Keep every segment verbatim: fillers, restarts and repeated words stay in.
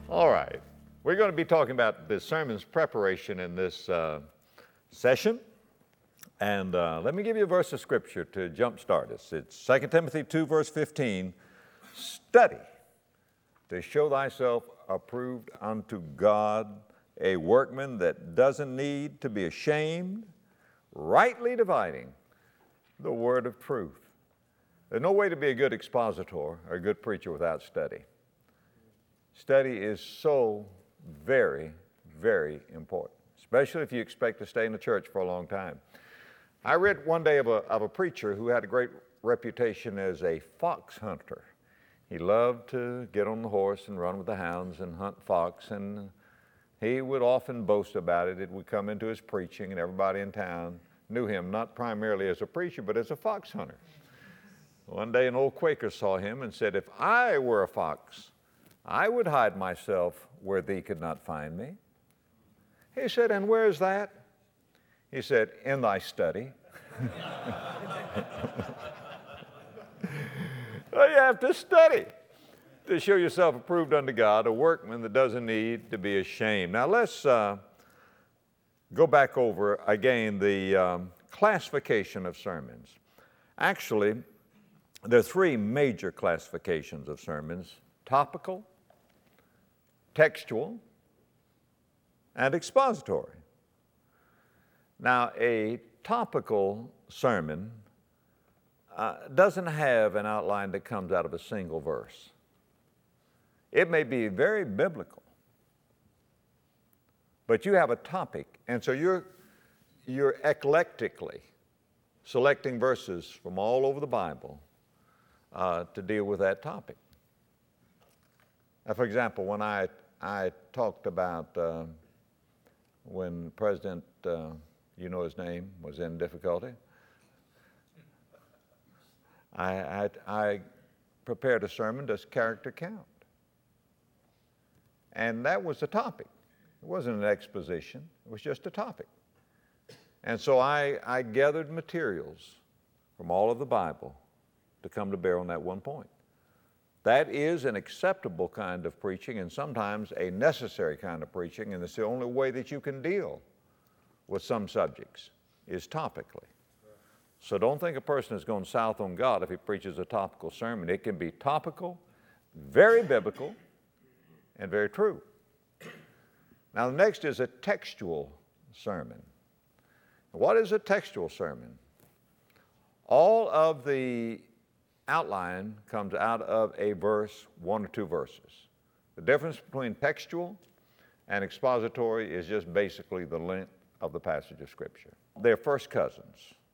All right. We're going to be talking about the sermon's preparation in this uh, session. And uh, let me give you a verse of Scripture to jumpstart us. It's Second Timothy two, verse fifteen. Study to show thyself approved unto God, a workman that doesn't need to be ashamed, rightly dividing the word of truth. There's no way to be a good expositor or a good preacher without study. Study is so very, very important, especially if you expect to stay in the church for a long time. I read one day of a, of a preacher who had a great reputation as a fox hunter. He loved to get on the horse and run with the hounds and hunt fox, and he would often boast about it. It would come into his preaching, and everybody in town knew him, not primarily as a preacher, but as a fox hunter. One day an old Quaker saw him and said, "If I were a fox, I would hide myself where thee could not find me." He said, "And where is that?" He said, "In thy study." Well, you have to study to show yourself approved unto God, a workman that doesn't need to be ashamed. Now let's uh, go back over again the um, classification of sermons. Actually, there are three major classifications of sermons: topical, textual, and expository. Now, a topical sermon uh, doesn't have an outline that comes out of a single verse. It may be very biblical, but you have a topic, and so you're, you're eclectically selecting verses from all over the Bible uh, to deal with that topic. Now, for example, when I, I talked about uh, when President, uh, you know his name, was in difficulty, I, I, I prepared a sermon, Does Character Count? And that was the topic. It wasn't an exposition, it was just a topic. And so I, I gathered materials from all of the Bible to come to bear on that one point. That is an acceptable kind of preaching, and sometimes a necessary kind of preaching, and it's the only way that you can deal with some subjects is topically. So don't think a person is going south on God if he preaches a topical sermon. It can be topical, very biblical, and very true. Now the next is a textual sermon. What is a textual sermon? All of the outline comes out of a verse, one or two verses. The difference between textual and expository is just basically the length of the passage of Scripture. They're first cousins.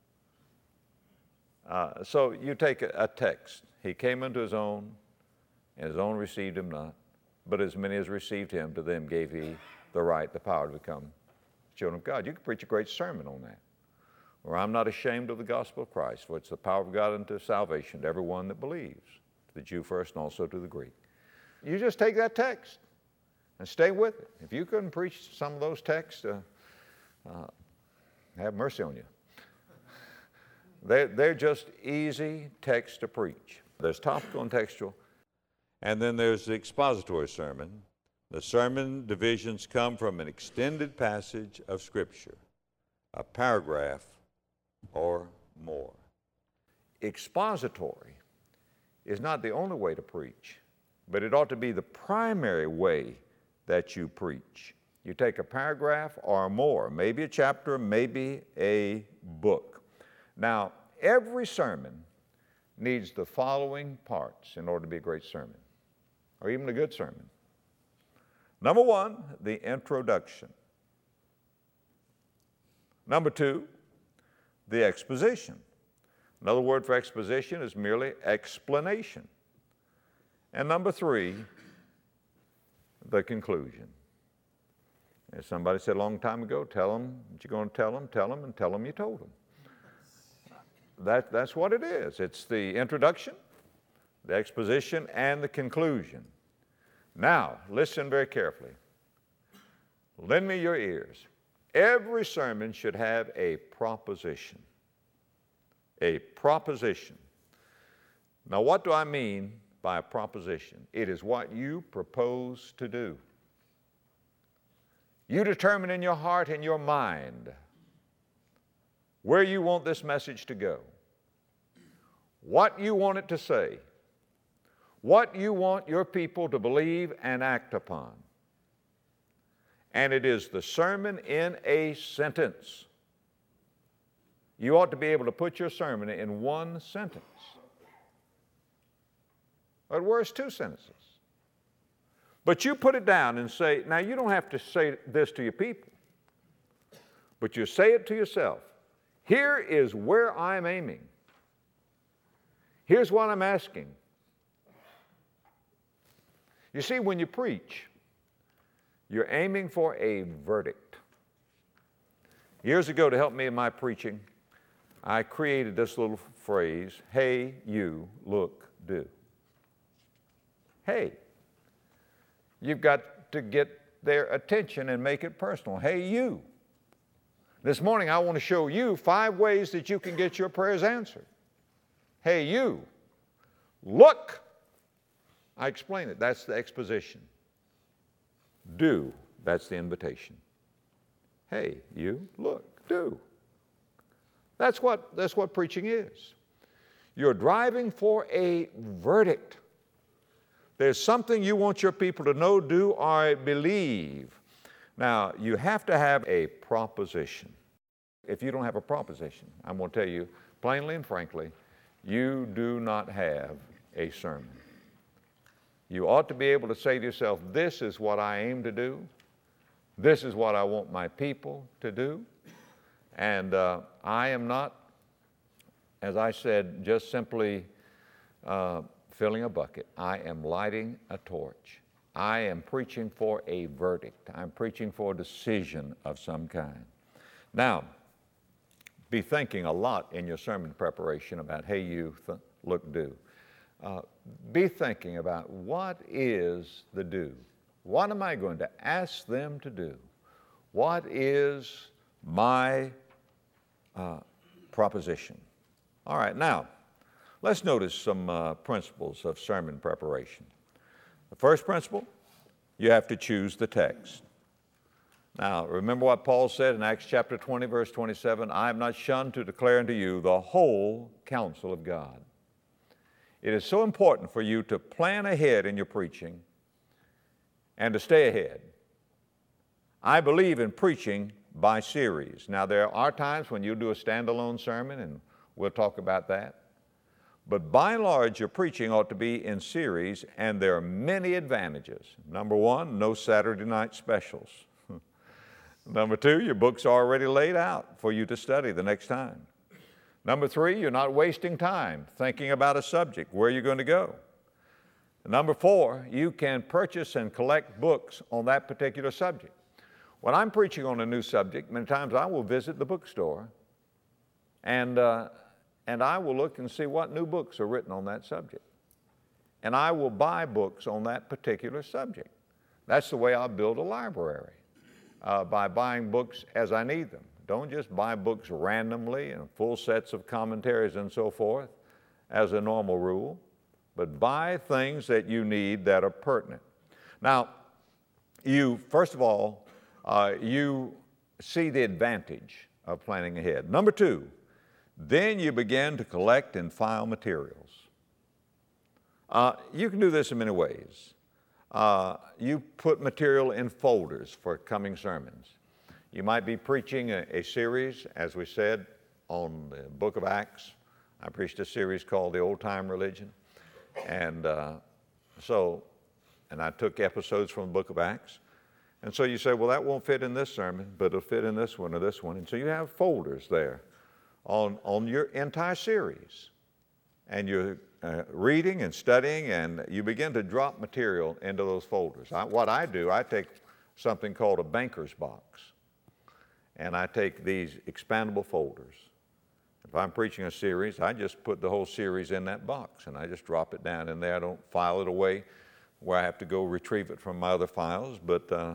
Uh, so you take a, a text. He came unto his own, and his own received him not. But as many as received him, to them gave he the right, the power to become children of God. You can preach a great sermon on that. Or I'm not ashamed of the gospel of Christ, for it's the power of God unto salvation to everyone that believes, to the Jew first and also to the Greek. You just take that text and stay with it. If you couldn't preach some of those texts, uh, uh, have mercy on you. They're, they're just easy texts to preach. There's topical and textual. And then there's the expository sermon. The sermon divisions come from an extended passage of Scripture, a paragraph or more. Expository is not the only way to preach, but it ought to be the primary way that you preach. You take a paragraph or more, maybe a chapter, maybe a book. Now, every sermon needs the following parts in order to be a great sermon, or even a good sermon. Number one, the introduction. Number two, the exposition. Another word for exposition is merely explanation. And number three, the conclusion. As somebody said a long time ago, tell them what you're going to tell them, tell them, and tell them you told them. That, that's what it is. It's the introduction, the exposition, and the conclusion. Now, listen very carefully. Lend me your ears. Every sermon should have a proposition. A proposition. Now, what do I mean by a proposition. It is what you propose to do. You determine in your heart and your mind where you want this message to go, what you want it to say, what you want your people to believe and act upon. And it is the sermon in a sentence. You ought to be able to put your sermon in one sentence. At worst, two sentences. But you put it down and say, now you don't have to say this to your people, but you say it to yourself. Here is where I'm aiming. Here's what I'm asking. You see, when you preach, you're aiming for a verdict. Years ago, to help me in my preaching, I created this little phrase, hey, you, look, do. Hey. You've got to get their attention and make it personal. Hey, you. This morning, I want to show you five ways that you can get your prayers answered. Hey, you. Look. I explain it. That's the exposition. Do. That's the invitation. Hey, you. Look. Do. That's what, that's what preaching is. You're driving for a verdict. There's something you want your people to know, do, or believe. Now, you have to have a proposition. If you don't have a proposition, I'm going to tell you plainly and frankly, you do not have a sermon. You ought to be able to say to yourself, this is what I aim to do. This is what I want my people to do. And uh, I am not, as I said, just simply uh, filling a bucket. I am lighting a torch. I am preaching for a verdict. I'm preaching for a decision of some kind. Now, be thinking a lot in your sermon preparation about, hey, you, th- look, do. Uh, be thinking about what is the do? What am I going to ask them to do? What is my uh, proposition? All right, now, let's notice some uh, principles of sermon preparation. The first principle, you have to choose the text. Now, remember what Paul said in Acts chapter twenty, verse twenty-seven, I have not shunned to declare unto you the whole counsel of God. It is so important for you to plan ahead in your preaching and to stay ahead. I believe in preaching by series. Now, there are times when you do a standalone sermon, and we'll talk about that. But by and large, your preaching ought to be in series, and there are many advantages. Number one, no Saturday night specials. Number two, your book's already laid out for you to study the next time. Number three, you're not wasting time thinking about a subject, where you're going to go. Number four, you can purchase and collect books on that particular subject. When I'm preaching on a new subject, many times I will visit the bookstore and, uh, and I will look and see what new books are written on that subject. And I will buy books on that particular subject. That's the way I'll build a library, uh, by buying books as I need them. Don't just buy books randomly and full sets of commentaries and so forth as a normal rule, but buy things that you need that are pertinent. Now, you, first of all, uh, you see the advantage of planning ahead. Number two, then you begin to collect and file materials. Uh, you can do this in many ways. Uh, you put material in folders for coming sermons. You might be preaching a, a series, as we said, on the book of Acts. I preached a series called The Old Time Religion. And uh, so, and I took episodes from the book of Acts. And so you say, well, that won't fit in this sermon, but it'll fit in this one or this one. And so you have folders there on, on your entire series. And you're uh, reading and studying, and you begin to drop material into those folders. I, what I do, I take something called a banker's box. And I take these expandable folders. If I'm preaching a series, I just put the whole series in that box, and I just drop it down in there. I don't file it away where I have to go retrieve it from my other files, but uh,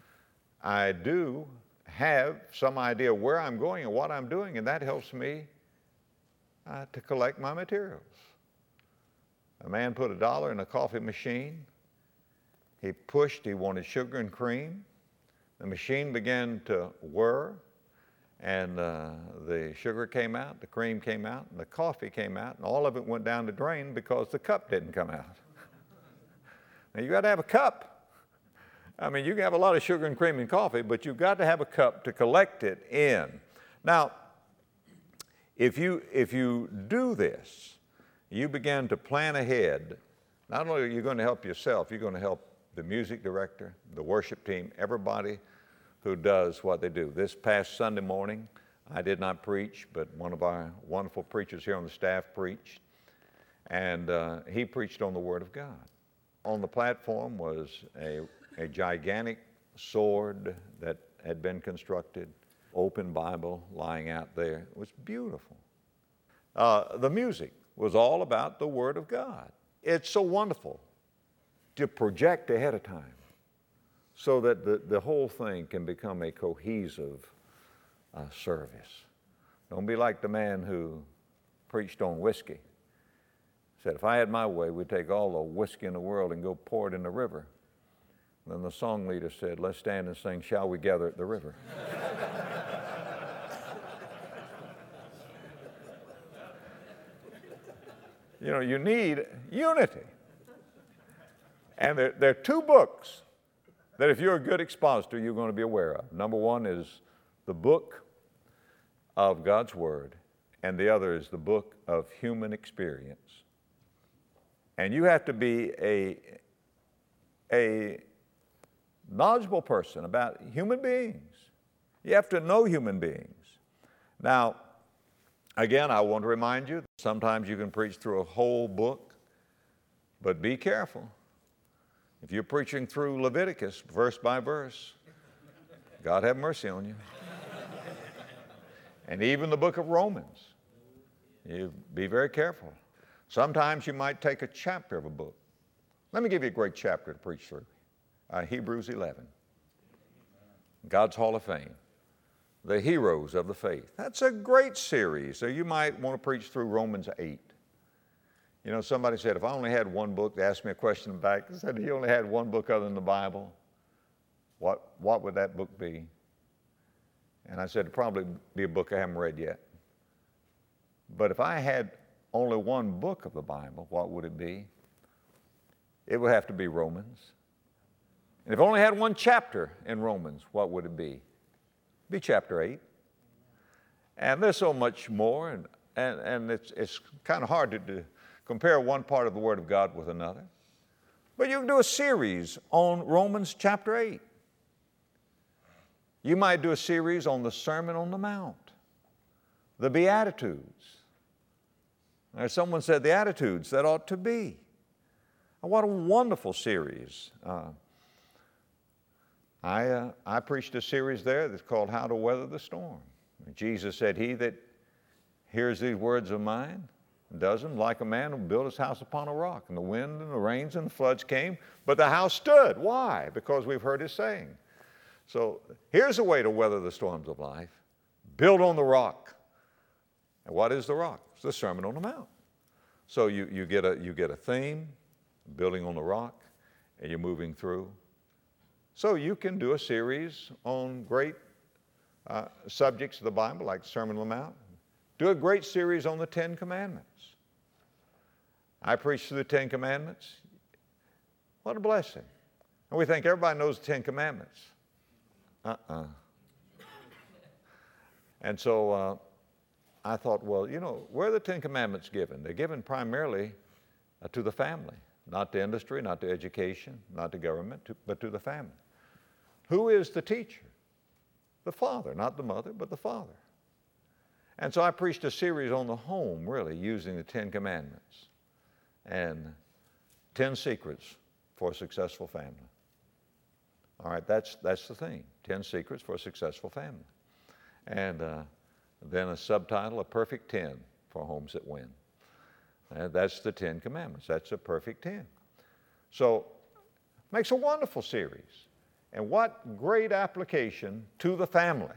I do have some idea where I'm going and what I'm doing, and that helps me uh, to collect my materials. A man put a dollar in a coffee machine. He pushed, he wanted sugar and cream. The machine began to whir, and uh, the sugar came out, the cream came out, and the coffee came out, and all of it went down the drain because the cup didn't come out. Now, you got to have a cup. I mean, you can have a lot of sugar and cream in coffee, but you've got to have a cup to collect it in. Now, if you, if you do this, you begin to plan ahead. Not only are you going to help yourself, you're going to help the music director, the worship team, everybody who does what they do. This past Sunday morning, I did not preach, but one of our wonderful preachers here on the staff preached, and uh, he preached on the Word of God. On the platform was a, a gigantic sword that had been constructed, open Bible lying out there. It was beautiful. Uh, the music was all about the Word of God. It's so wonderful to project ahead of time so that the, the whole thing can become a cohesive uh, service. Don't be like the man who preached on whiskey. Said, if I had my way, we'd take all the whiskey in the world and go pour it in the river. Then the song leader said, let's stand and sing, Shall We Gather at the River? You know, you need unity. And there, there are two books that if you're a good expositor, you're going to be aware of. Number one is the book of God's Word, and the other is the book of human experience. And you have to be a, a knowledgeable person about human beings. You have to know human beings. Now, again, I want to remind you, sometimes you can preach through a whole book, but be careful. If you're preaching through Leviticus, verse by verse, God have mercy on you. And even the book of Romans, you be very careful. Sometimes you might take a chapter of a book. Let me give you a great chapter to preach through. Uh, Hebrews eleven, God's Hall of Fame, the heroes of the faith. That's a great series. So you might want to preach through Romans eight. You know, somebody said, if I only had one book, they asked me a question back, they said, he only had one book other than the Bible, what, what would that book be? And I said, it'd probably be a book I haven't read yet. But if I had only one book of the Bible, what would it be? It would have to be Romans. And if I only had one chapter in Romans, what would it be? It'd be chapter eight. And there's so much more, and, and, and it's, it's kind of hard to do. Compare one part of the Word of God with another. But you can do a series on Romans chapter eight. You might do a series on the Sermon on the Mount, the Beatitudes. Or someone said the attitudes that ought to be. What a wonderful series. Uh, I, uh, I preached a series there that's called How to Weather the Storm. Jesus said, he that hears these words of mine, does them like a man who built his house upon a rock. And the wind and the rains and the floods came, but the house stood. Why? Because we've heard his saying. So here's a way to weather the storms of life. Build on the rock. And what is the rock? It's the Sermon on the Mount. So you, you, get a, you get a theme, building on the rock, and you're moving through. So you can do a series on great uh, subjects of the Bible, like the Sermon on the Mount. Do a great series on the Ten Commandments. I preach through the Ten Commandments. What a blessing. And we think everybody knows the Ten Commandments. Uh-uh. And so uh, I thought, well, you know, where are the Ten Commandments given? They're given primarily uh, to the family, not to industry, not to education, not to government, to, but to the family. Who is the teacher? The father, not the mother, but the father. And so I preached a series on the home, really, using the Ten Commandments and ten secrets for a successful family. All right, that's, that's the theme, ten secrets for a successful family. And uh, then a subtitle, A Perfect Ten for Homes That Win. And that's the Ten Commandments. That's a perfect ten. So makes a wonderful series. And what great application to the family,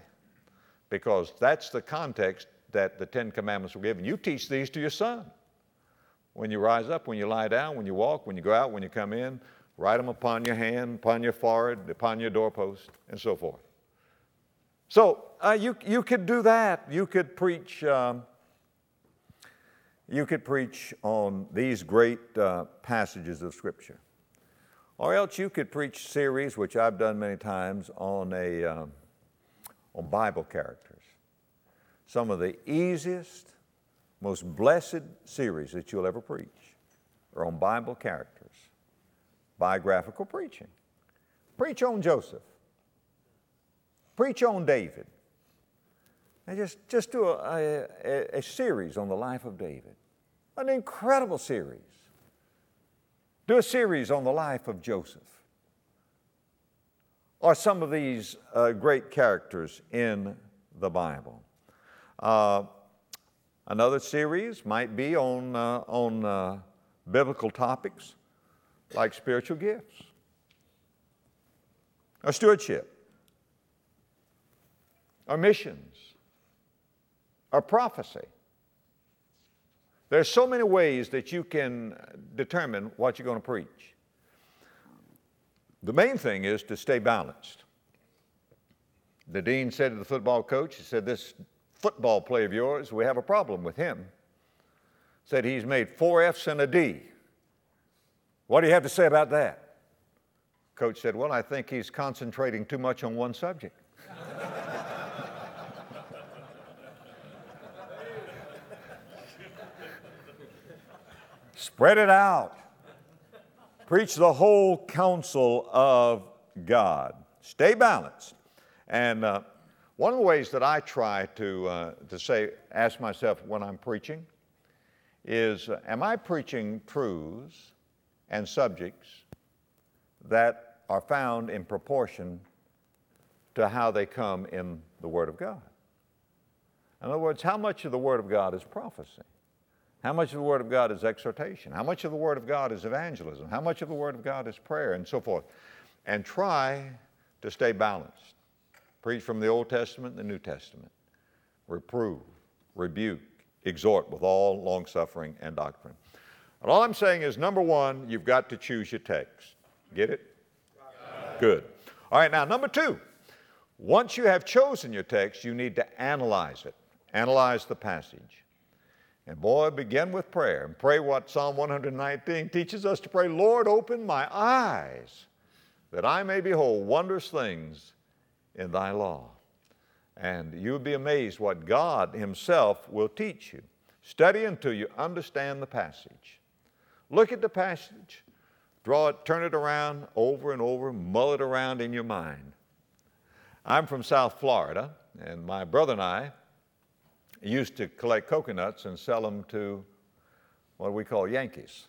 because that's the context that the Ten Commandments were given. You teach these to your son. When you rise up, when you lie down, when you walk, when you go out, when you come in, write them upon your hand, upon your forehead, upon your doorpost, and so forth. So uh, you, you could do that. You could preach, um, you could preach on these great uh, passages of Scripture. Or else you could preach series, which I've done many times, on, a, um, on Bible characters. Some of the easiest, most blessed series that you'll ever preach are on Bible characters, biographical preaching. Preach on Joseph. Preach on David. And just, just do a, a, a series on the life of David. An incredible series. Do a series on the life of Joseph. Or some of these uh, great characters in the Bible. Uh, another series might be on, uh, on uh, biblical topics like spiritual gifts, or stewardship, or missions, or prophecy. There's so many ways that you can determine what you're going to preach. The main thing is to stay balanced. The dean said to the football coach, he said, this football player of yours, we have a problem with him. Said he's made four F's and a D. What do you have to say about that? Coach said, well, I think he's concentrating too much on one subject. Spread it out. Preach the whole counsel of God. Stay balanced. And uh, one of the ways that I try to, uh, to say, ask myself when I'm preaching is, uh, am I preaching truths and subjects that are found in proportion to how they come in the Word of God? In other words, how much of the Word of God is prophecy? How much of the Word of God is exhortation? How much of the Word of God is evangelism? How much of the Word of God is prayer, and so forth? And try to stay balanced. Preach from the Old Testament and the New Testament. Reprove, rebuke, exhort with all long-suffering and doctrine. And all I'm saying is, number one, you've got to choose your text. Get it? Good. All right, now number two, once you have chosen your text, you need to analyze it. Analyze the passage. And boy, begin with prayer and pray what Psalm one nineteen teaches us to pray. Lord, open my eyes that I may behold wondrous things in thy law. And you'll be amazed what God himself will teach you. Study until you understand the passage. Look at the passage, draw it, turn it around over and over, mull it around in your mind. I'm from South Florida, and my brother and I used to collect coconuts and sell them to what we call Yankees,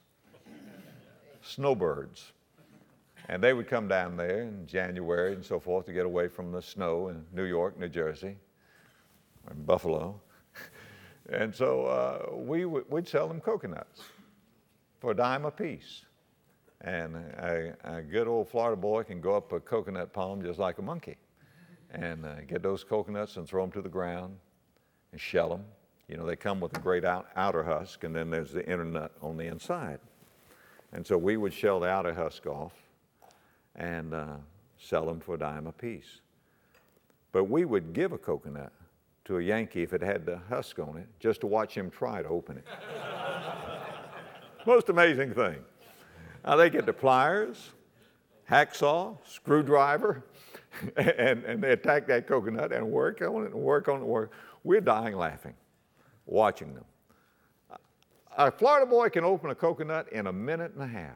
snowbirds. And they would come down there in January and so forth to get away from the snow in New York, New Jersey, and Buffalo. And so uh, we w- we'd sell them coconuts for a dime a piece. And a, a good old Florida boy can go up a coconut palm just like a monkey and uh, get those coconuts and throw them to the ground and shell them. You know, they come with a great out, outer husk, and then there's the inner nut on the inside. And so we would shell the outer husk off and uh, sell them for a dime a piece. But we would give a coconut to a Yankee if it had the husk on it, just to watch him try to open it. Most amazing thing. Now they get the pliers, hacksaw, screwdriver, and, and they attack that coconut and work on it and work on it and work. We're dying laughing, watching them. A Florida boy can open a coconut in a minute and a half,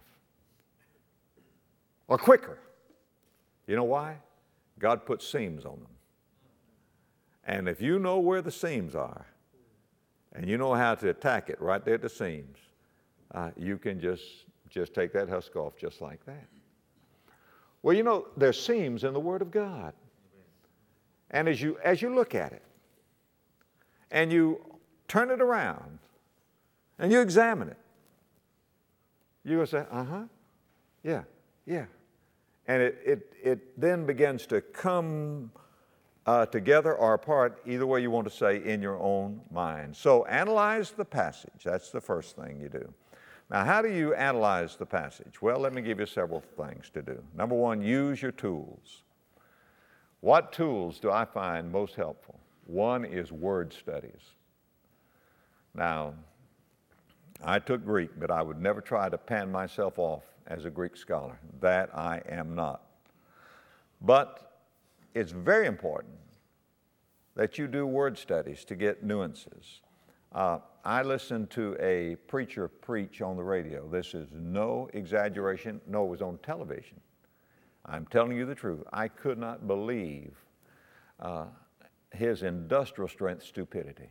or quicker. You know why? God put seams on them. And if you know where the seams are, and you know how to attack it right there at the seams, uh, you can just, just take that husk off just like that. Well, you know, there's seams in the Word of God. And as you, as you look at it, and you turn it around, and you examine it, you will say, uh-huh, yeah, yeah. And it, it, it then begins to come uh, together or apart, either way you want to say, in your own mind. So analyze the passage. That's the first thing you do. Now, how do you analyze the passage? Well, let me give you several things to do. Number one, use your tools. What tools do I find most helpful? One is word studies. Now, I took Greek, but I would never try to pan myself off as a Greek scholar. That I am not. But it's very important that you do word studies to get nuances. Uh, I listened to a preacher preach on the radio. This is no exaggeration. No, it was on television. I'm telling you the truth. I could not believe uh, his industrial strength stupidity.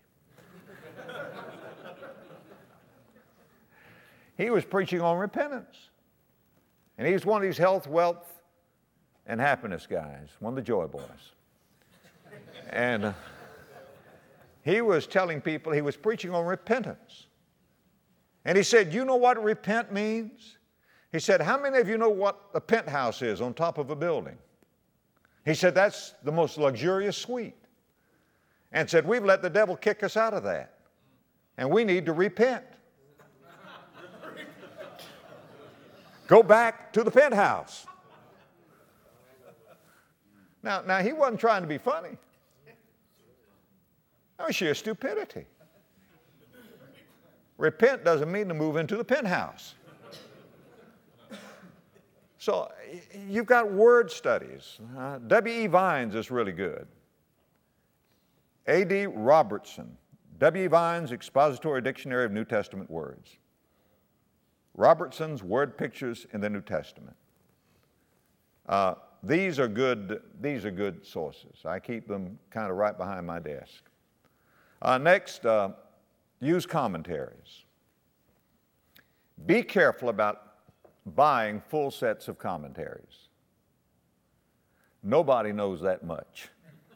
He was preaching on repentance. And he's one of these health, wealth, and happiness guys, one of the joy boys. And uh, he was telling people, he was preaching on repentance. And he said, you know what repent means? He said, how many of you know what a penthouse is on top of a building? He said, that's the most luxurious suite. And said, we've let the devil kick us out of that. And we need to repent. Go back to the penthouse. Now, now he wasn't trying to be funny. That was sheer stupidity. Repent doesn't mean to move into the penthouse. So you've got word studies. Uh, W E Vines is really good. A D Robertson, W E Vines Expository Dictionary of New Testament Words. Robertson's Word Pictures in the New Testament. Uh, these are good, these are good sources. I keep them kind of right behind my desk. Uh, next, uh, use commentaries. Be careful about buying full sets of commentaries. Nobody knows that much.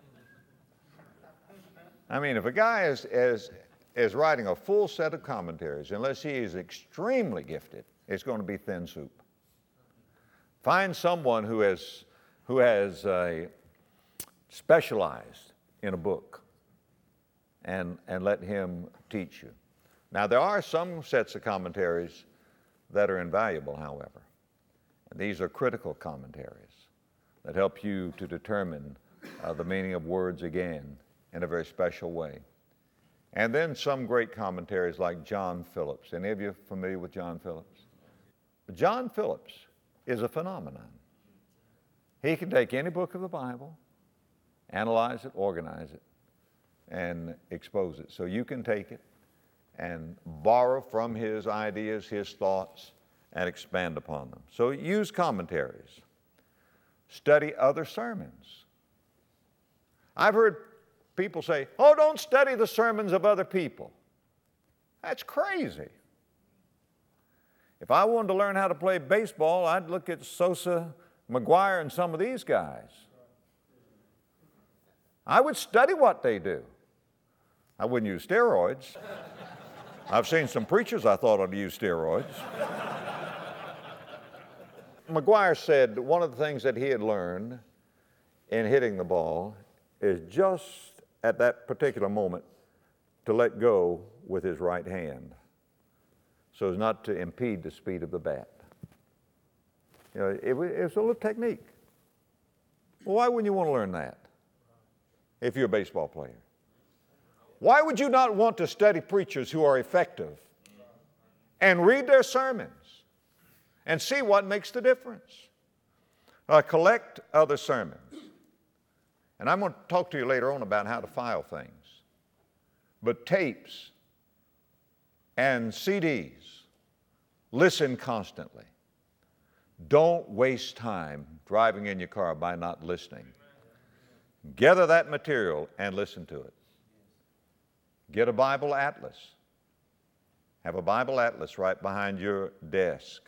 I mean, if a guy is, is, is writing a full set of commentaries, unless he is extremely gifted, it's going to be thin soup. Find someone who has, who has uh, specialized in a book and, and let him teach you. Now, there are some sets of commentaries that are invaluable, however. And these are critical commentaries that help you to determine uh, the meaning of words again in a very special way. And then some great commentaries like John Phillips. Any of you familiar with John Phillips? John Phillips is a phenomenon. He can take any book of the Bible, analyze it, organize it, and expose it. So you can take it and borrow from his ideas, his thoughts, and expand upon them. So use commentaries. Study other sermons. I've heard people say, oh, don't study the sermons of other people. That's crazy. If I wanted to learn how to play baseball, I'd look at Sosa, McGuire, and some of these guys. I would study what they do. I wouldn't use steroids. I've seen some preachers I thought ought to use steroids. McGuire said one of the things that he had learned in hitting the ball is just at that particular moment to let go with his right hand so as not to impede the speed of the bat. You know, it, it was a little technique. Well, why wouldn't you want to learn that if you're a baseball player? Why would you not want to study preachers who are effective and read their sermons and see what makes the difference? Uh, collect other sermons. And I'm going to talk to you later on about how to file things. But tapes and C Ds, listen constantly. Don't waste time driving in your car by not listening. Gather that material and listen to it. Get a Bible atlas. Have a Bible atlas right behind your desk.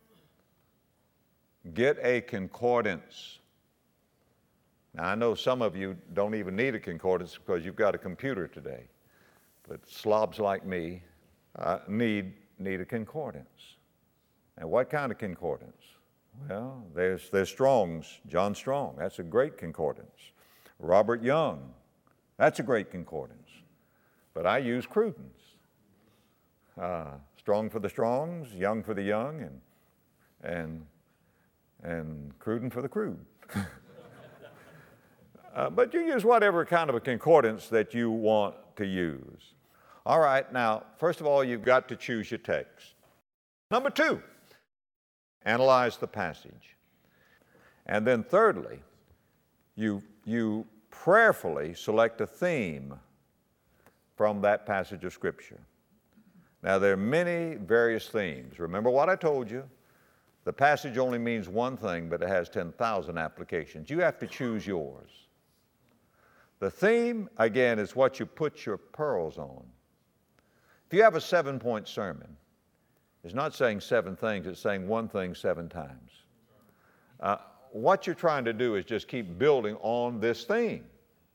Get a concordance. Now, I know some of you don't even need a concordance because you've got a computer today. But slobs like me uh, need, need a concordance. And what kind of concordance? Well, there's, there's Strong's, John Strong. That's a great concordance. Robert Young. That's a great concordance. But I use Cruden's. Uh, strong for the strongs, young for the young, and, and, and cruden for the crude. uh, but you use whatever kind of a concordance that you want to use. All right, now, first of all, you've got to choose your text. Number two, analyze the passage. And then thirdly, you, you prayerfully select a theme from that passage of Scripture. Now, there are many various themes. Remember what I told you. The passage only means one thing, but it has ten thousand applications. You have to choose yours. The theme, again, is what you put your pearls on. If you have a seven-point sermon, it's not saying seven things, it's saying one thing seven times. Uh, what you're trying to do is just keep building on this theme.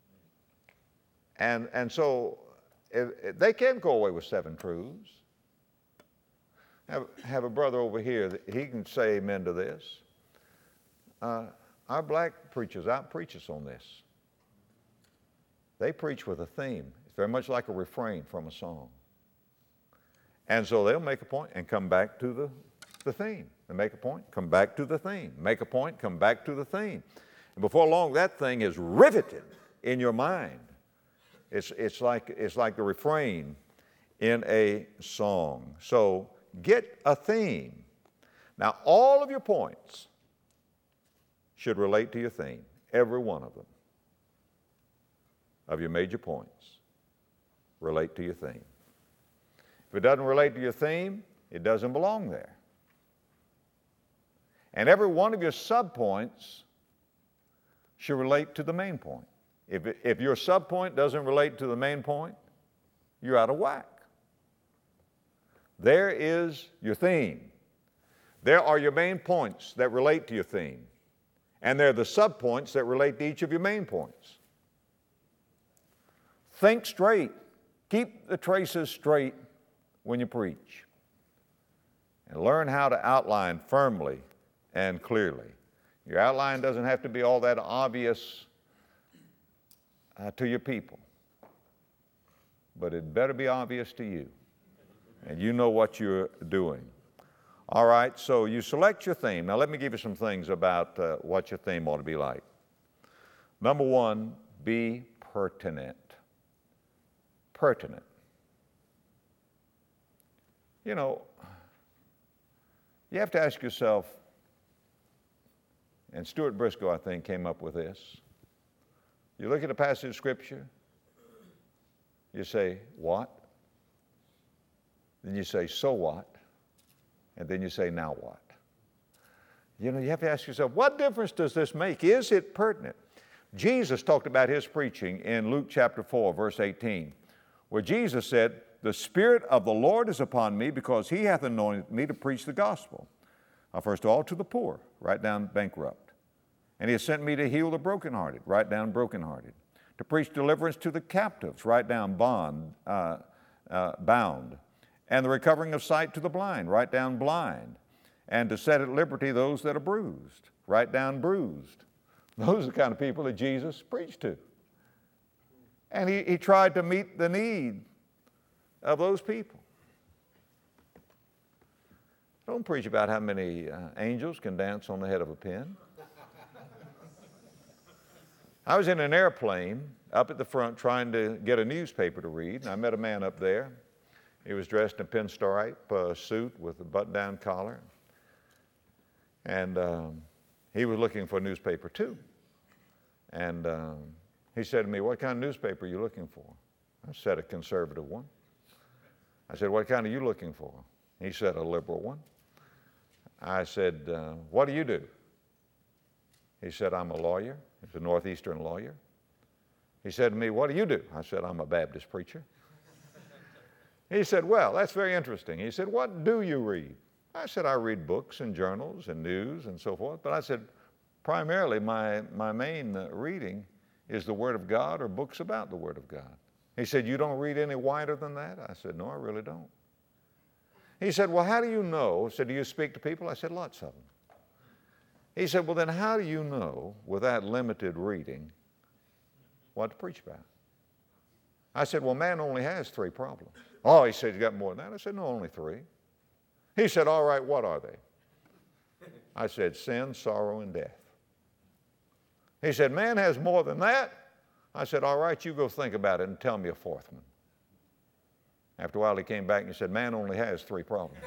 And, and so if, if they can't go away with seven truths. Have, have a brother over here, that he can say amen to this. Uh, our black preachers out-preach us on this. They preach with a theme. It's very much like a refrain from a song. And so they'll make a point and come back to the, the theme. They make a point, come back to the theme. Make a point, come back to the theme. And before long, that thing is riveted in your mind. It's, it's, like, it's like the refrain in a song. So get a theme. Now, all of your points should relate to your theme, every one of them, of your major points, relate to your theme. If it doesn't relate to your theme, it doesn't belong there. And every one of your subpoints should relate to the main point. If, it, if your subpoint doesn't relate to the main point, you're out of whack. There is your theme. There are your main points that relate to your theme. And there are the subpoints that relate to each of your main points. Think straight. Keep the traces straight when you preach. And learn how to outline firmly and clearly. Your outline doesn't have to be all that obvious uh, to your people, but it better be obvious to you. And you know what you're doing. All right, so you select your theme. Now let me give you some things about uh, what your theme ought to be like. Number one, be pertinent. Pertinent. You know, you have to ask yourself, and Stuart Briscoe, I think, came up with this. You look at a passage of Scripture, you say, what? Then you say, so what? And then you say, now what? You know, you have to ask yourself, what difference does this make? Is it pertinent? Jesus talked about his preaching in Luke chapter four, verse eighteen, where Jesus said, the Spirit of the Lord is upon me because he hath anointed me to preach the gospel. Uh, first of all, to the poor, write down bankrupt. And he has sent me to heal the brokenhearted, write down brokenhearted. To preach deliverance to the captives, write down bond, uh, uh, bound. And the recovering of sight to the blind, write down blind. And to set at liberty those that are bruised, write down bruised. Those are the kind of people that Jesus preached to. And he, he tried to meet the need of those people. Don't preach about how many uh, angels can dance on the head of a pin. I was in an airplane up at the front trying to get a newspaper to read, and I met a man up there. He was dressed in a pinstripe uh, suit with a button-down collar. And um, he was looking for a newspaper too. And um, he said to me, what kind of newspaper are you looking for? I said, a conservative one. I said, what kind are you looking for? He said, a liberal one. I said, uh, what do you do? He said, I'm a lawyer. He's a Northeastern lawyer. He said to me, what do you do? I said, I'm a Baptist preacher. He said, well, that's very interesting. He said, what do you read? I said, I read books and journals and news and so forth. But I said, primarily my, my main uh, reading is the Word of God or books about the Word of God. He said, you don't read any wider than that? I said, no, I really don't. He said, well, how do you know? I said, do you speak to people? I said, lots of them. He said, well, then how do you know, with that limited reading, what to preach about? I said, well, man only has three problems. Oh, he said, you got more than that? I said, no, only three. He said, all right, what are they? I said, sin, sorrow, and death. He said, man has more than that. I said, all right, you go think about it and tell me a fourth one. After a while, he came back and he said, man only has three problems.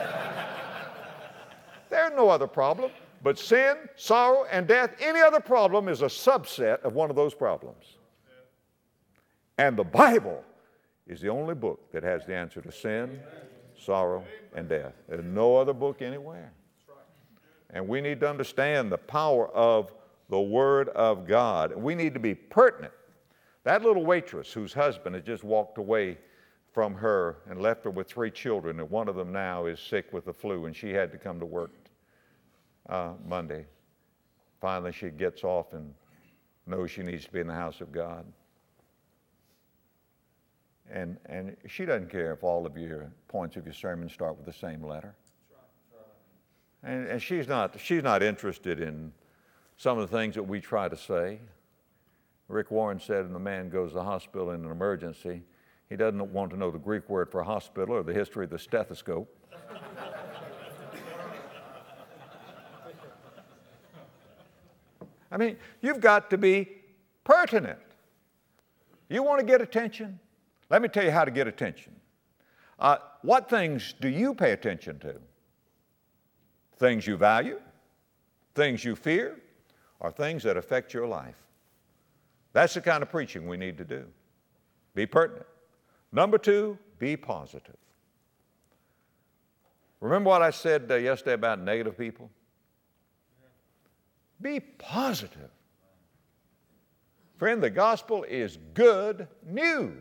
There's no other problem but sin, sorrow, and death. Any other problem is a subset of one of those problems. And the Bible is the only book that has the answer to sin, sorrow, and death. There's no other book anywhere. And we need to understand the power of the Word of God. We need to be pertinent. That little waitress whose husband had just walked away from her and left her with three children, and one of them now is sick with the flu, and she had to come to work uh, Monday. Finally, she gets off and knows she needs to be in the house of God. And, and she doesn't care if all of your points of your sermon start with the same letter. And, and she's not, she's not interested in some of the things that we try to say. Rick Warren said when a man goes to the hospital in an emergency, he doesn't want to know the Greek word for hospital or the history of the stethoscope. I mean, you've got to be pertinent. You want to get attention? Let me tell you how to get attention. Uh, what things do you pay attention to? Things you value, things you fear, or things that affect your life. That's the kind of preaching we need to do. Be pertinent. Number two, be positive. Remember what I said uh, yesterday about negative people? Be positive. Friend, the gospel is good news.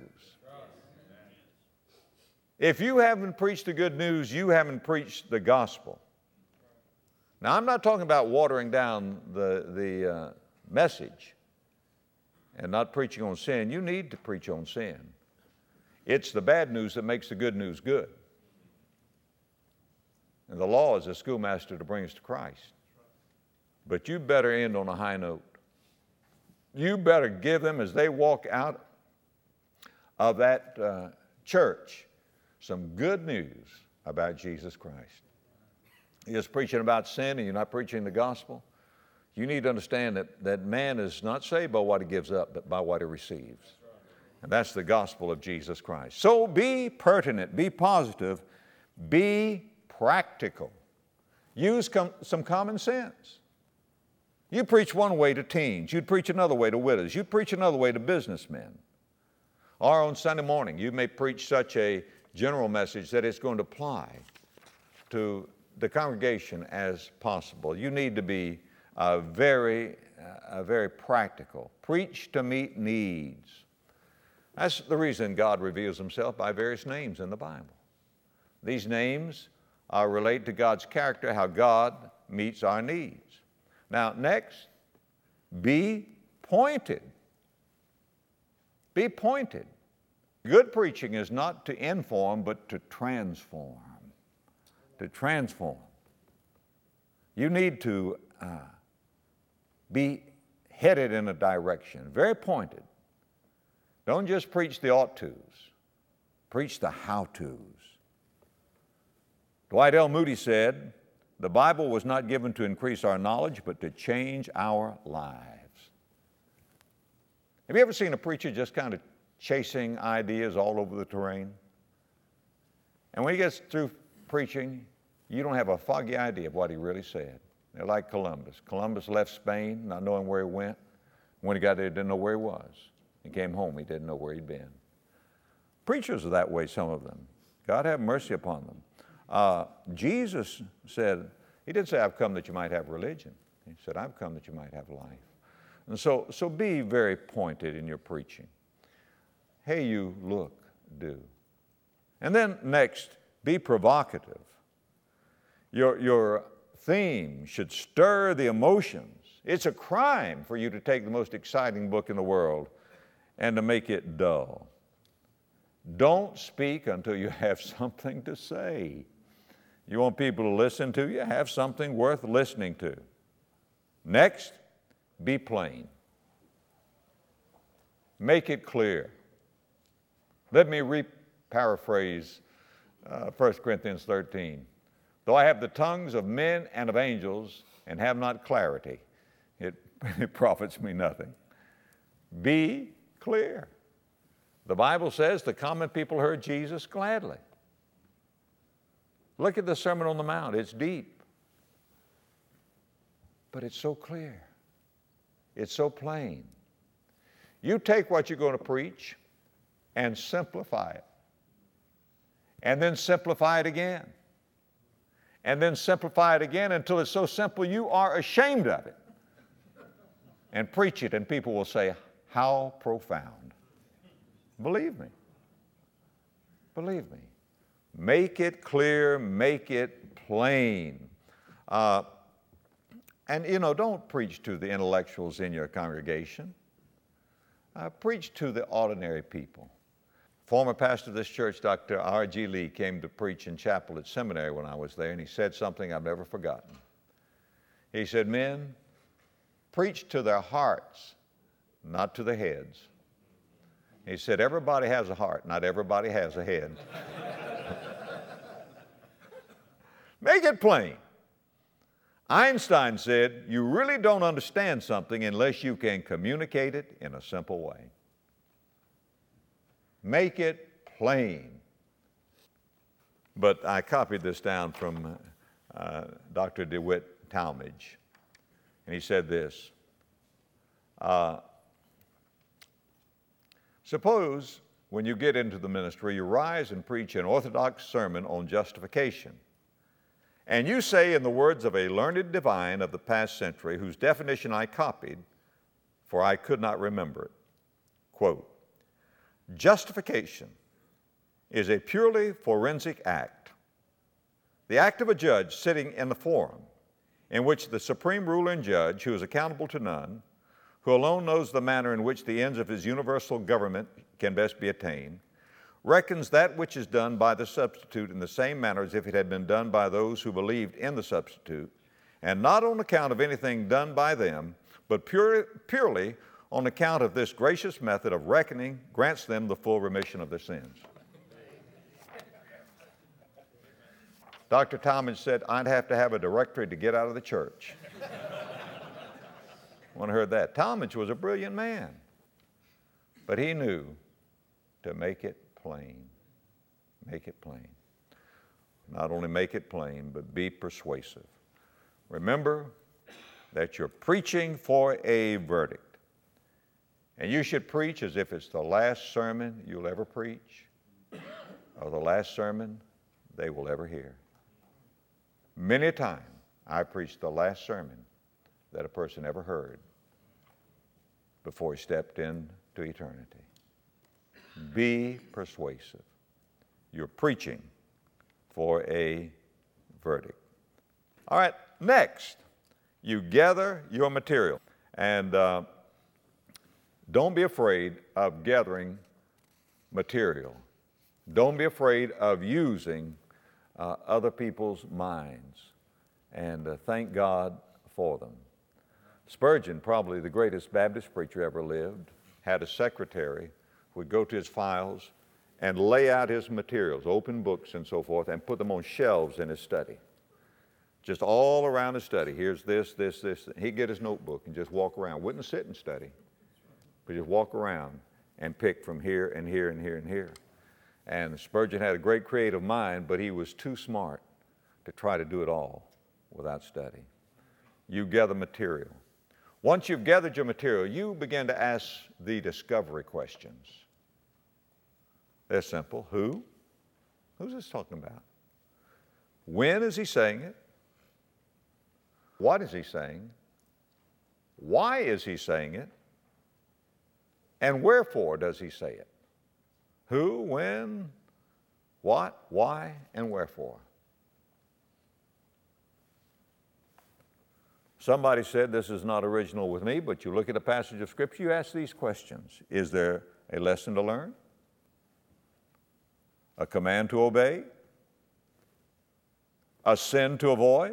If you haven't preached the good news, you haven't preached the gospel. Now, I'm not talking about watering down the, the uh, message and not preaching on sin. You need to preach on sin. It's the bad news that makes the good news good. And the law is a schoolmaster to bring us to Christ. But you better end on a high note. You better give them, as they walk out of that uh, church, some good news about Jesus Christ. You're just preaching about sin and you're not preaching the gospel. You need to understand that, that man is not saved by what he gives up, but by what he receives. And that's the gospel of Jesus Christ. So be pertinent, be positive, be practical. Use com- some common sense. You preach one way to teens. You'd preach another way to widows. You'd preach another way to businessmen. Or on Sunday morning, you may preach such a general message that it's going to apply to the congregation as possible. You need to be uh, very, uh, very practical. Preach to meet needs. That's the reason God reveals himself by various names in the Bible. These names uh, relate to God's character, how God meets our needs. Now, next, be pointed. Be pointed. Good preaching is not to inform, but to transform. To transform. You need to uh, be headed in a direction, very pointed. Don't just preach the ought-tos. Preach the how-tos. Dwight L. Moody said, the Bible was not given to increase our knowledge, but to change our lives. Have you ever seen a preacher just kind of chasing ideas all over the terrain? And when he gets through preaching, you don't have a foggy idea of what he really said. They're like Columbus. Columbus left Spain not knowing where he went. When he got there, he didn't know where he was. He came home, he didn't know where he'd been. Preachers are that way, some of them. God have mercy upon them. Uh, Jesus said, he didn't say, I've come that you might have religion. He said, I've come that you might have life. And so, so be very pointed in your preaching. Hey, you, look, do. And then next, be provocative. Your, your theme should stir the emotions. It's a crime for you to take the most exciting book in the world and to make it dull. Don't speak until you have something to say. You want people to listen to you? Have something worth listening to. Next, be plain. Make it clear. Let me re-paraphrase uh, First Corinthians thirteen. Though I have the tongues of men and of angels and have not clarity, it, it profits me nothing. Be clear. The Bible says the common people heard Jesus gladly. Look at the Sermon on the Mount. It's deep, but it's so clear. It's so plain. You take what you're going to preach and simplify it, and then simplify it again, and then simplify it again until it's so simple you are ashamed of it. And preach it, and people will say, how profound. Believe me. Believe me. Make it clear, make it plain. Uh, and, you know, don't preach to the intellectuals in your congregation. Uh, preach to the ordinary people. Former pastor of this church, Doctor R G Lee, came to preach in chapel at seminary when I was there, and he said something I've never forgotten. He said, men, preach to their hearts, not to their heads. He said, everybody has a heart, not everybody has a head. Make it plain. Einstein said, you really don't understand something unless you can communicate it in a simple way. Make it plain. But I copied this down from uh, Doctor DeWitt Talmage, and he said this, uh, suppose when you get into the ministry, you rise and preach an orthodox sermon on justification. And you say in the words of a learned divine of the past century, whose definition I copied, for I could not remember it, quote, justification is a purely forensic act, the act of a judge sitting in the forum in which the supreme ruler and judge, who is accountable to none, who alone knows the manner in which the ends of his universal government can best be attained, reckons that which is done by the substitute in the same manner as if it had been done by those who believed in the substitute, and not on account of anything done by them, but pure, purely on account of this gracious method of reckoning, grants them the full remission of their sins. Doctor Talmage said, I'd have to have a directory to get out of the church. When I heard that, Talmage was a brilliant man, but he knew to make it plain. Make it plain. Not only make it plain, but be persuasive. Remember that you're preaching for a verdict. And you should preach as if it's the last sermon you'll ever preach, or the last sermon they will ever hear. Many a time I preached the last sermon that a person ever heard before he stepped into eternity. Be persuasive. You're preaching for a verdict. All right, next, you gather your material. And uh, don't be afraid of gathering material. Don't be afraid of using uh, other people's minds. And uh, thank God for them. Spurgeon, probably the greatest Baptist preacher ever lived, had a secretary who would go to his files and lay out his materials, open books and so forth, and put them on shelves in his study. Just all around his study. Here's this, this, this. He'd get his notebook and just walk around. Wouldn't sit and study, but just walk around and pick from here and here and here and here. And Spurgeon had a great creative mind, but he was too smart to try to do it all without study. You gather material. Once you've gathered your material, you begin to ask the discovery questions. They're simple. Who? Who's this talking about? When is he saying it? What is he saying? Why is he saying it? And wherefore does he say it? Who, when, what, why, and wherefore? Somebody said, this is not original with me, but you look at a passage of Scripture, you ask these questions. Is there a lesson to learn? A command to obey? A sin to avoid?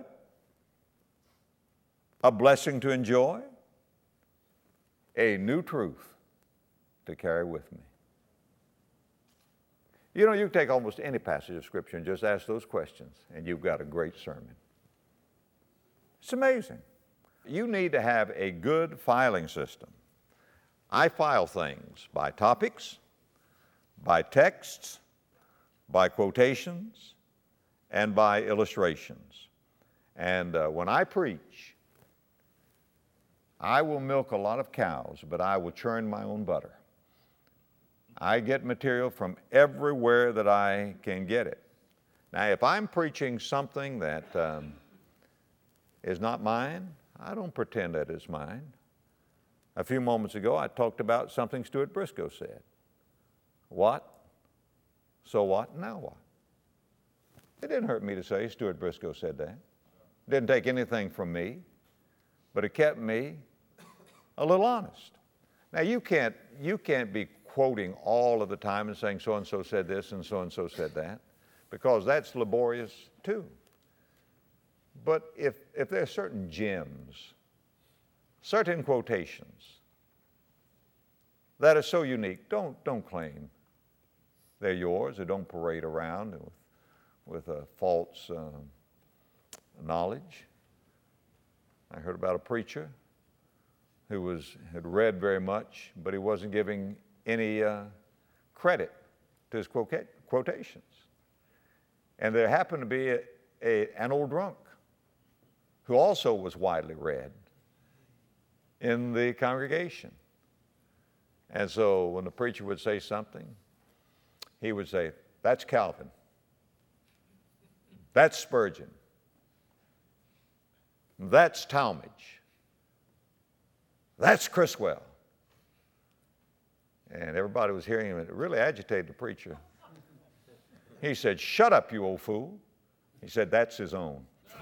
A blessing to enjoy? A new truth to carry with me? You know, you can take almost any passage of Scripture and just ask those questions, and you've got a great sermon. It's amazing. You need to have a good filing system. I file things by topics, by texts, by quotations, and by illustrations. And uh, when I preach, I will milk a lot of cows, but I will churn my own butter. I get material from everywhere that I can get it. Now, if I'm preaching something that um, is not mine, I don't pretend that it's mine. A few moments ago, I talked about something Stuart Briscoe said. What? So what? Now what? It didn't hurt me to say Stuart Briscoe said that. It didn't take anything from me, but it kept me a little honest. Now, you can't, you can't be quoting all of the time and saying so-and-so said this and so-and-so said that, because that's laborious too. But if, if there are certain gems, certain quotations that are so unique, don't, don't claim they're yours, or don't parade around with, with a false uh, knowledge. I heard about a preacher who was, had read very much, but he wasn't giving any uh, credit to his quoca- quotations. And there happened to be a, a, an old drunk who also was widely read in the congregation. And so when the preacher would say something, he would say, that's Calvin. That's Spurgeon. That's Talmage. That's Criswell. And everybody was hearing him, and it really agitated the preacher. He said, shut up, you old fool. He said, that's his own.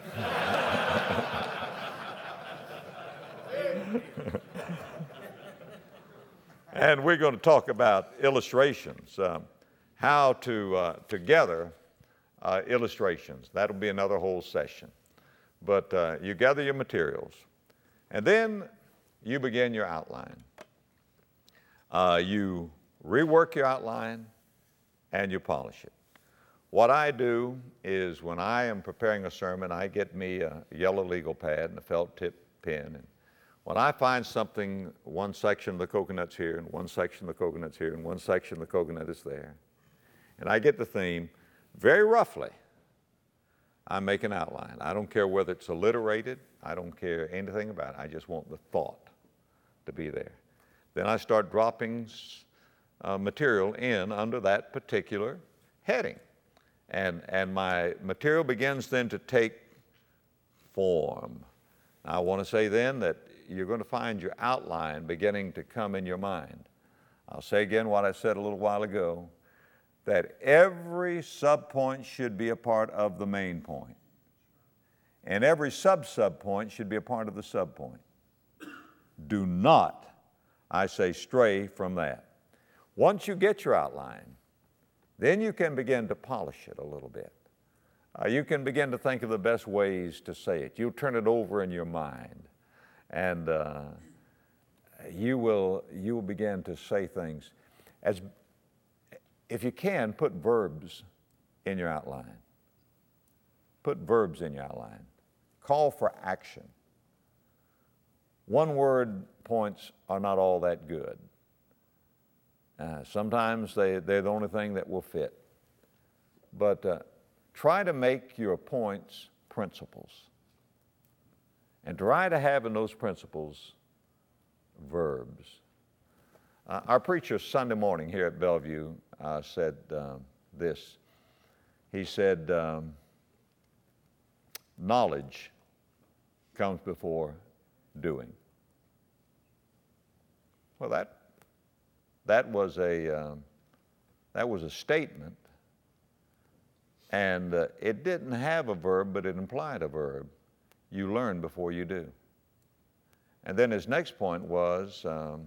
And we're going to talk about illustrations, um, how to uh, to gather uh, illustrations. That'll be another whole session. But uh, you gather your materials, and then you begin your outline. Uh, you rework your outline, and you polish it. What I do is when I am preparing a sermon, I get me a yellow legal pad and a felt tip pen. And when I find something, one section of the coconut's here, and one section of the coconut's here, and one section of the coconut is there, and I get the theme, very roughly, I make an outline. I don't care whether it's alliterated. I don't care anything about it. I just want the thought to be there. Then I start dropping uh, material in under that particular heading. And, and my material begins then to take form. Now, I want to say then that you're going to find your outline beginning to come in your mind. I'll say again what I said a little while ago, that every subpoint should be a part of the main point. And every sub-subpoint should be a part of the subpoint. Do not, I say, stray from that. Once you get your outline, then you can begin to polish it a little bit. Uh, you can begin to think of the best ways to say it. You'll turn it over in your mind, and uh, you will you will begin to say things. As if you can, put verbs in your outline. Put verbs in your outline. Call for action. One-word points are not all that good. Uh, sometimes they, they're the only thing that will fit. But uh, try to make your points principles. And try to have in those principles verbs. Uh, our preacher Sunday morning here at Bellevue uh, said uh, this. He said, um, knowledge comes before doing. Well, that That was a uh, that was a statement, and uh, it didn't have a verb, but it implied a verb. You learn before you do. And then his next point was um,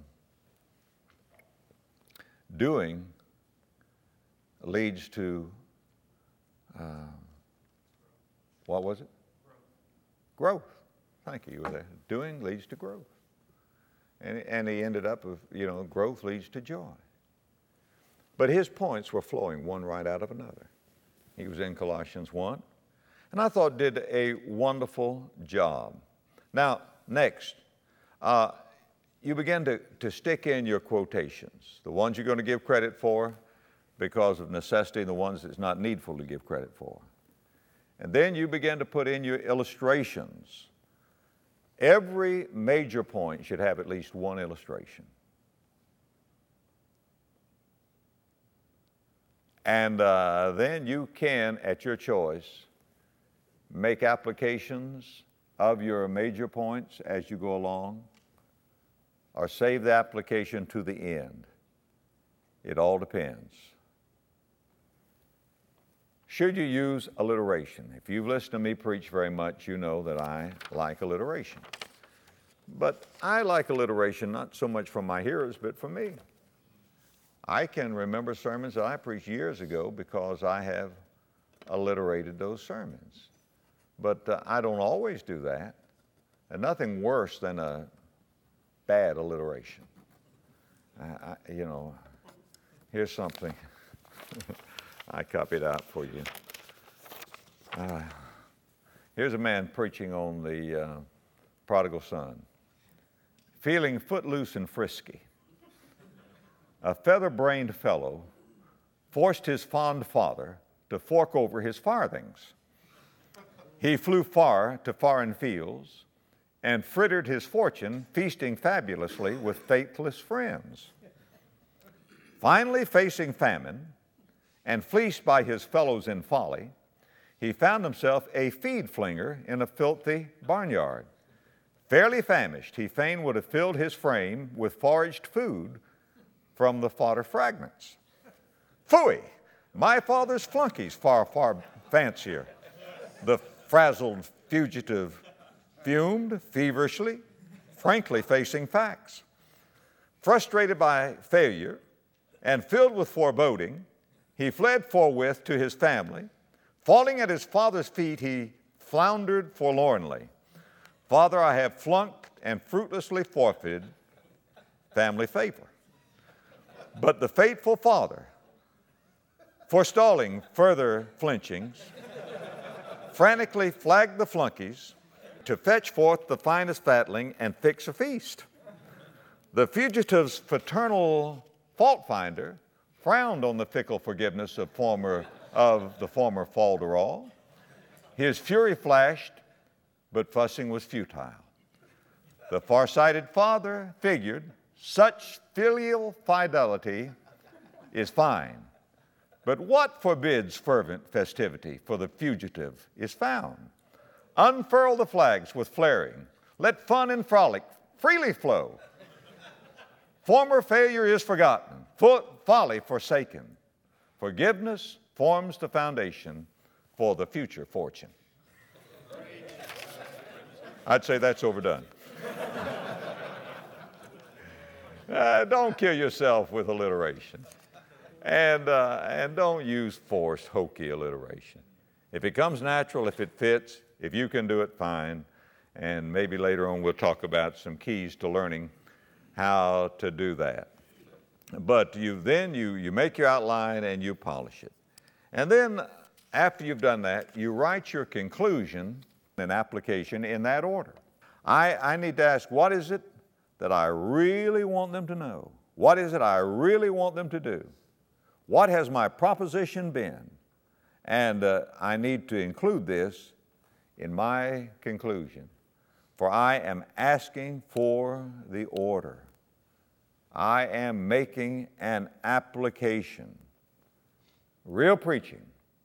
doing leads to uh, what was it? Growth. Growth. Thank you. You were there. Doing leads to growth. And, and he ended up with, you know, growth leads to joy. But his points were flowing one right out of another. He was in Colossians one, and I thought did a wonderful job. Now, next, uh, you begin to, to stick in your quotations, the ones you're going to give credit for because of necessity, and the ones it's not needful to give credit for. And then you begin to put in your illustrations. Every major point should have at least one illustration. And uh, then you can, at your choice, make applications of your major points as you go along, or save the application to the end. It all depends. Should you use alliteration? If you've listened to me preach very much, you know that I like alliteration. But I like alliteration not so much from my hearers, but from me. I can remember sermons that I preached years ago because I have alliterated those sermons. But uh, I don't always do that. And nothing worse than a bad alliteration. I, I, you know, here's something. I copied out for you. Uh, here's a man preaching on the uh, prodigal son. Feeling footloose and frisky, a feather-brained fellow forced his fond father to fork over his farthings. He flew far to foreign fields and frittered his fortune, feasting fabulously with faithless friends. Finally, facing famine and fleeced by his fellows in folly, he found himself a feed flinger in a filthy barnyard. Fairly famished, he fain would have filled his frame with foraged food from the fodder fragments. Phooey! My father's flunkies far, far fancier. The frazzled fugitive fumed feverishly, frankly facing facts. Frustrated by failure and filled with foreboding, he fled forthwith to his family. Falling at his father's feet, he floundered forlornly. Father, I have flunked and fruitlessly forfeited family favor. But the faithful father, forestalling further flinchings, frantically flagged the flunkies to fetch forth the finest fatling and fix a feast. The fugitive's fraternal fault finder frowned on the fickle forgiveness of former of the former falderal. His fury flashed, but fussing was futile. The far-sighted father figured such filial fidelity is fine, but what forbids fervent festivity for the fugitive is found. Unfurl the flags with flaring. Let fun and frolic freely flow. Former failure is forgotten, folly forsaken. Forgiveness forms the foundation for the future fortune. I'd say that's overdone. uh, don't kill yourself with alliteration. And, uh, and don't use forced, hokey alliteration. If it comes natural, if it fits, if you can do it, fine. And maybe later on we'll talk about some keys to learning how to do that. But you then you, you make your outline and you polish it. And then after you've done that, you write your conclusion and application in that order. I, I need to ask, what is it that I really want them to know? What is it I really want them to do? What has my proposition been? And uh, I need to include this in my conclusion. For I am asking for the order. I am making an application. Real preaching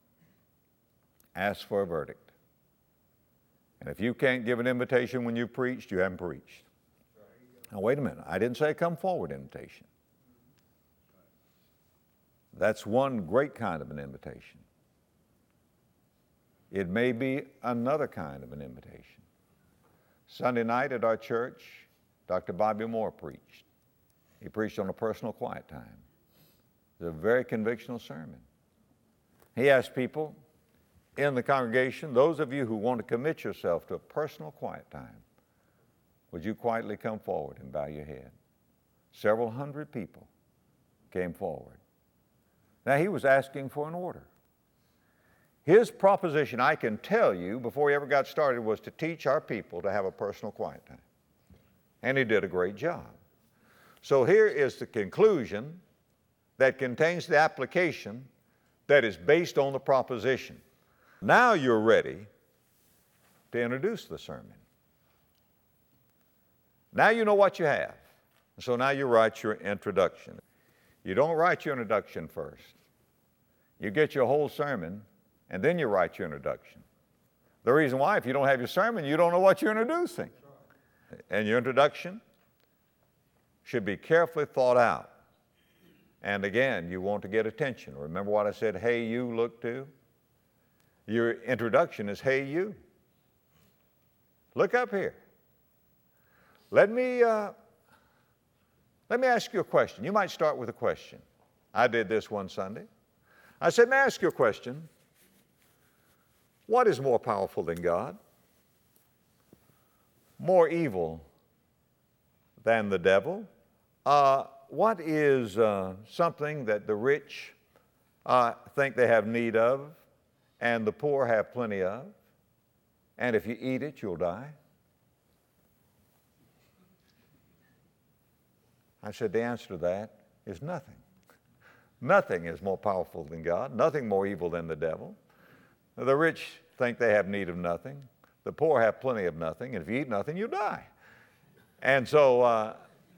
asks for a verdict. And if you can't give an invitation when you've preached, you haven't preached. Now, wait a minute. I didn't say a come forward invitation. That's one great kind of an invitation. It may be another kind of an invitation. Sunday night at our church, Doctor Bobby Moore preached. He preached on a personal quiet time. It was a very convictional sermon. He asked people in the congregation, those of you who want to commit yourself to a personal quiet time, would you quietly come forward and bow your head? Several hundred people came forward. Now, he was asking for an order. His proposition, I can tell you, before he ever got started, was to teach our people to have a personal quiet time. And he did a great job. So here is the conclusion that contains the application that is based on the proposition. Now you're ready to introduce the sermon. Now you know what you have. So now you write your introduction. You don't write your introduction first. You get your whole sermon, and then you write your introduction. The reason why, if you don't have your sermon, you don't know what you're introducing. And your introduction should be carefully thought out. And again, you want to get attention. Remember what I said, hey, you, look to? Your introduction is, hey, you. Look up here. Let me, uh, let me ask you a question. You might start with a question. I did this one Sunday. I said, may I ask you a question? What is more powerful than God? More evil than the devil? Uh, what is uh, something that the rich uh, think they have need of and the poor have plenty of? And if you eat it, you'll die? I said, the answer to that is nothing. Nothing is more powerful than God, nothing more evil than the devil. The rich think they have need of nothing. The poor have plenty of nothing, and if you eat nothing, you die. And so, uh,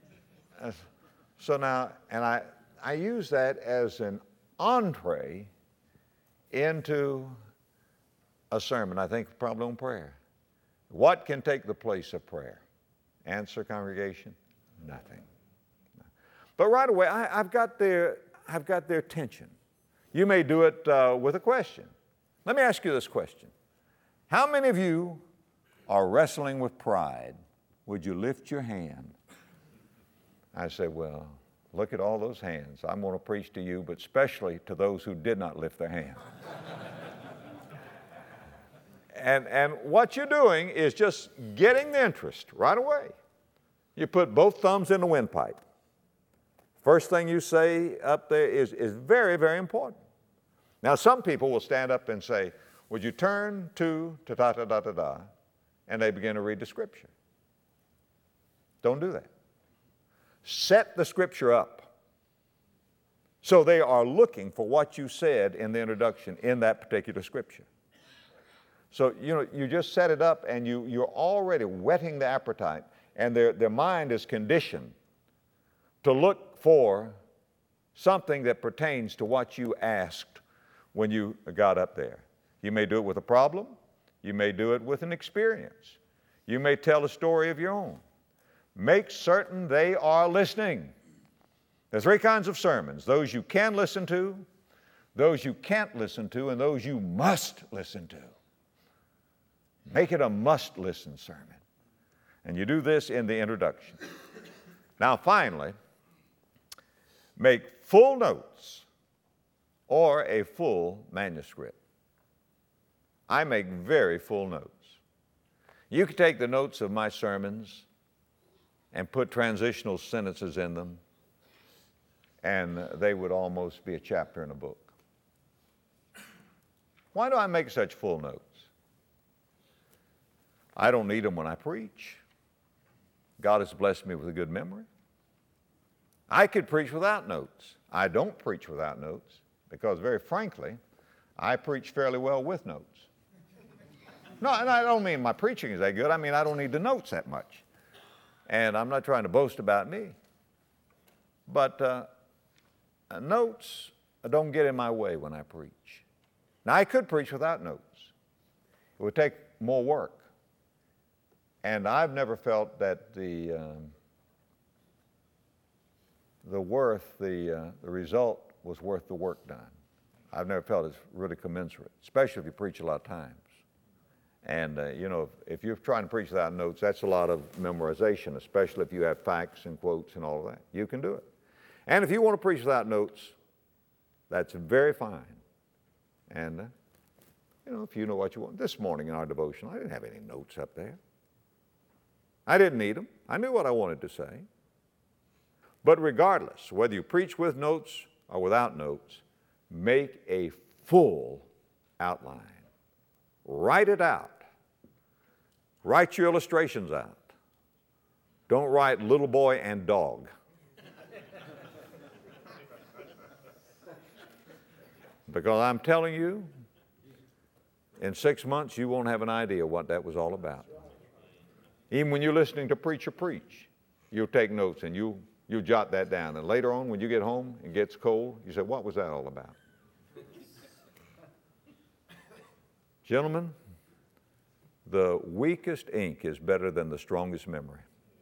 so now, and I, I use that as an entree into a sermon, I think probably on prayer. What can take the place of prayer? Answer, congregation, nothing. But right away, I, I've got their, I've got their attention. You may do it uh, with a question. Let me ask you this question. How many of you are wrestling with pride? Would you lift your hand? I said, well, look at all those hands. I'm going to preach to you, but especially to those who did not lift their hand. and, and what you're doing is just getting the interest right away. You put both thumbs in the windpipe. First thing you say up there is, is very, very important. Now, some people will stand up and say, would you turn to ta-ta-ta-ta-ta, and they begin to read the Scripture. Don't do that. Set the Scripture up. So they are looking for what you said in the introduction in that particular Scripture. So, you know, you just set it up and you, you're already whetting the appetite, and their, their mind is conditioned to look for something that pertains to what you asked when you got up there. You may do it with a problem. You may do it with an experience. You may tell a story of your own. Make certain they are listening. There are three kinds of sermons: those you can listen to, those you can't listen to, and those you must listen to. Make it a must-listen sermon. And you do this in the introduction. Now, finally, make full notes or a full manuscript. I make very full notes. You could take the notes of my sermons and put transitional sentences in them, and they would almost be a chapter in a book. Why do I make such full notes? I don't need them when I preach. God has blessed me with a good memory. I could preach without notes. I don't preach without notes because, very frankly, I preach fairly well with notes. No, and I don't mean my preaching is that good. I mean, I don't need the notes that much. And I'm not trying to boast about me. But uh, notes don't get in my way when I preach. Now, I could preach without notes. It would take more work. And I've never felt that the, um, the worth, the, uh, the result was worth the work done. I've never felt it's really commensurate, especially if you preach a lot of times. And, uh, you know, if, if you're trying to preach without notes, that's a lot of memorization, especially if you have facts and quotes and all of that. You can do it. And if you want to preach without notes, that's very fine. And, uh, you know, if you know what you want. This morning in our devotion, I didn't have any notes up there. I didn't need them. I knew what I wanted to say. But regardless, whether you preach with notes or without notes, make a full outline. Write it out. Write your illustrations out. Don't write little boy and dog. Because I'm telling you, in six months you won't have an idea what that was all about. Even when you're listening to preacher preach, you'll take notes and you'll, you'll jot that down. And later on when you get home and it gets cold, you say, what was that all about? Gentlemen, the weakest ink is better than the strongest memory.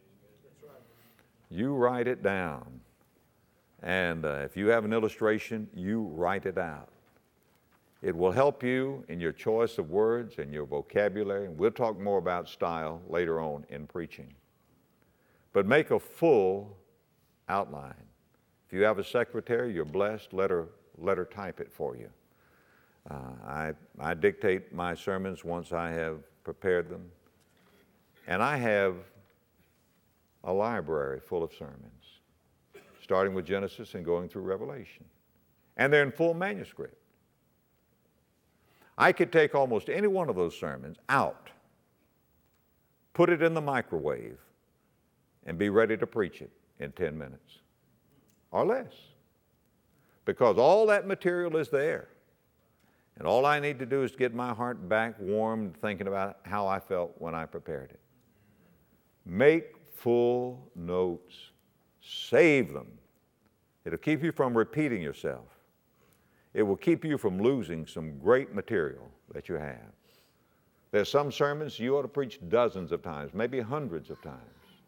You write it down. And uh, if you have an illustration, you write it out. It will help you in your choice of words and your vocabulary. And we'll talk more about style later on in preaching. But make a full outline. If you have a secretary, you're blessed. Let her, let her type it for you. Uh, I, I dictate my sermons once I have prepared them. And I have a library full of sermons, starting with Genesis and going through Revelation. And they're in full manuscript. I could take almost any one of those sermons out, put it in the microwave, and be ready to preach it in ten minutes or less. Because all that material is there. And all I need to do is get my heart back warm thinking about how I felt when I prepared it. Make full notes. Save them. It'll keep you from repeating yourself. It will keep you from losing some great material that you have. There's some sermons you ought to preach dozens of times, maybe hundreds of times.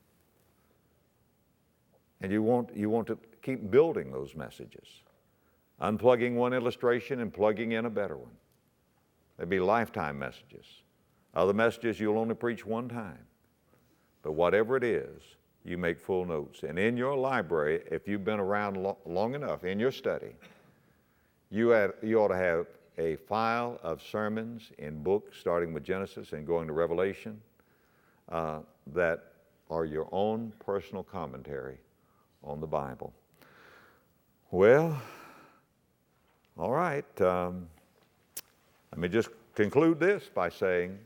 And you want, you want to keep building those messages, unplugging one illustration and plugging in a better one. There'll be lifetime messages. Other messages you'll only preach one time. But whatever it is, you make full notes. And in your library, if you've been around lo- long enough, in your study, you, had, you ought to have a file of sermons in books, starting with Genesis and going to Revelation, uh, that are your own personal commentary on the Bible. Well, all right. Um, let me just conclude this by saying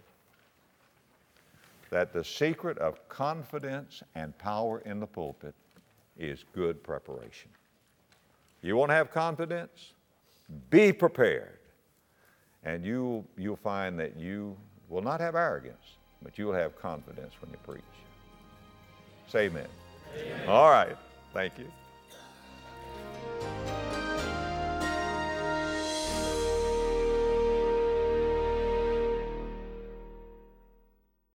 that the secret of confidence and power in the pulpit is good preparation. You want to have confidence? Be prepared. And you, you'll find that you will not have arrogance, but you'll have confidence when you preach. Say amen. Amen. All right. Thank you.